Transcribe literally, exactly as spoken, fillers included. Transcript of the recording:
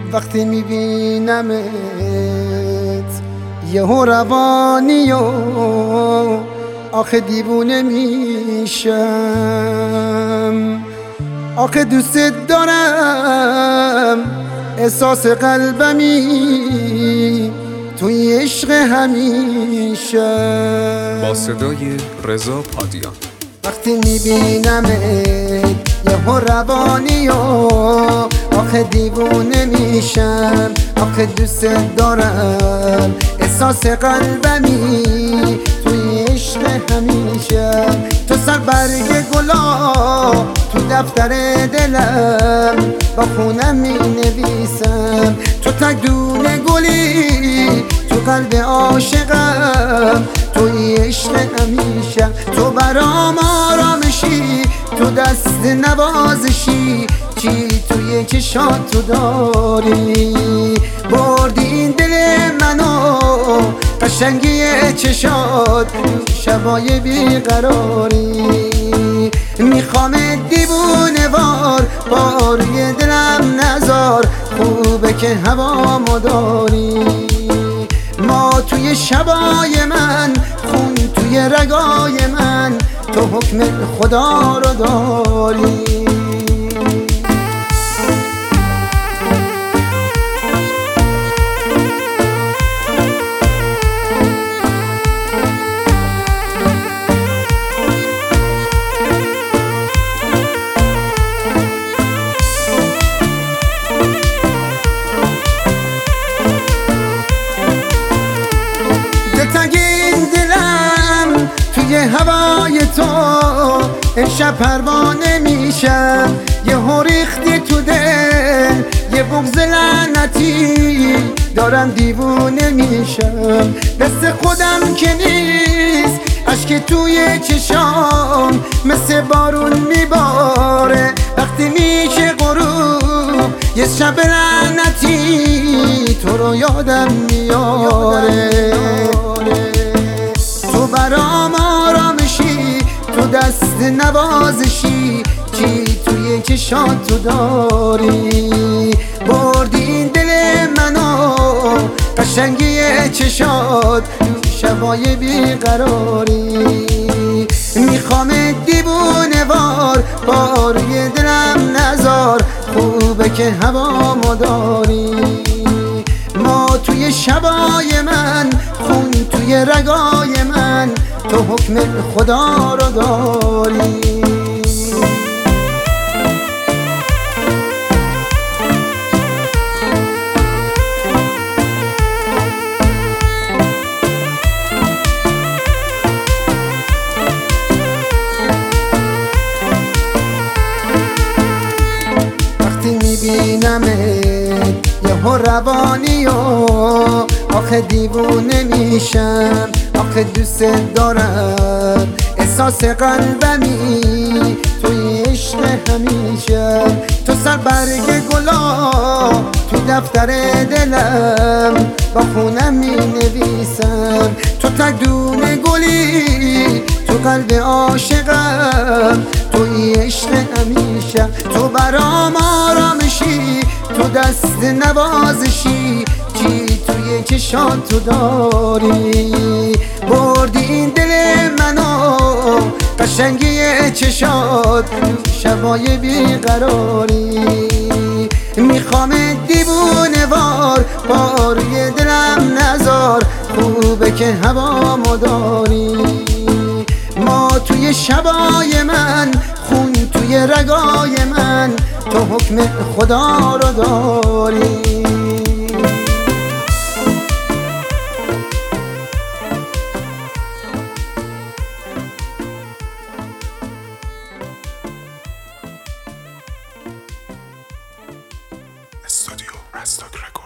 وقتی میبینمت یهو روانی و آخه دیوونه میشم، آخه دوست دارم احساس قلبمی توی عشق همیشه. با صدای رضا پادیان. وقتی میبینمت یهو روانی و آخه دیوونه میشم، آخه دوست دارم احساس قلبمی توی عشق همیشه. تو سر برگ گلا تو دفتر دلم با خونم می نویسم، تو تک دونه گلی تو قلب عاشقم توی عشق همیشه. تو برام آرامشی تو دست نوازشی، چی توی چشات تو داری بردی این دل منو، قشنگی چشات شبای بیقراری. میخوام دیوونه وار با روی دلم نزار، خوبه که هوا مداری. ما توی شبای من خون توی رگای من، تو حکم خدا رو داری. توی هوای تو امشب پروانه میشم، یهو ریختی تو دل یه بغض لعنتی دارم دیوونه میشم. دست خودم که نیست اشک توی چشام مثل بارون میباره، وقتی میشه غروب یه شب لعنتی تو رو یادم میاره. تو برام آرامشی تو دست نوازشی، چی توی چشات تو داری بردی این دل منو، قشنگی چشات شبای بیقراری. میخوام دیوونه وار با روی دلم نزار، خوبه که هوا مداری. ما توی شبای من خون توی رگای من، تو حکم خدا رو داری. وقتی میبینمت یهو روانی و آخه دیوونه میشم، آخه دوست دارم احساس قلبمی توی عشق همیشه. تو سر برگ گلا تو دفتر دلم با خونم می نویسم، تو تک دونه گلی تو قلب عاشقم توی عشق همیشه. تو برام آرامشی تو دست نوازشی، چی توی چشات تو داری بردی این دل منو، قشنگی چشات شبای بیقراری. میخوام دیوونه وار با روی دلم نزار، خوبه که هوا مداری. ما توی شبای من خون توی رگای من، تو حکم خدا رو داری. استودیو رستاک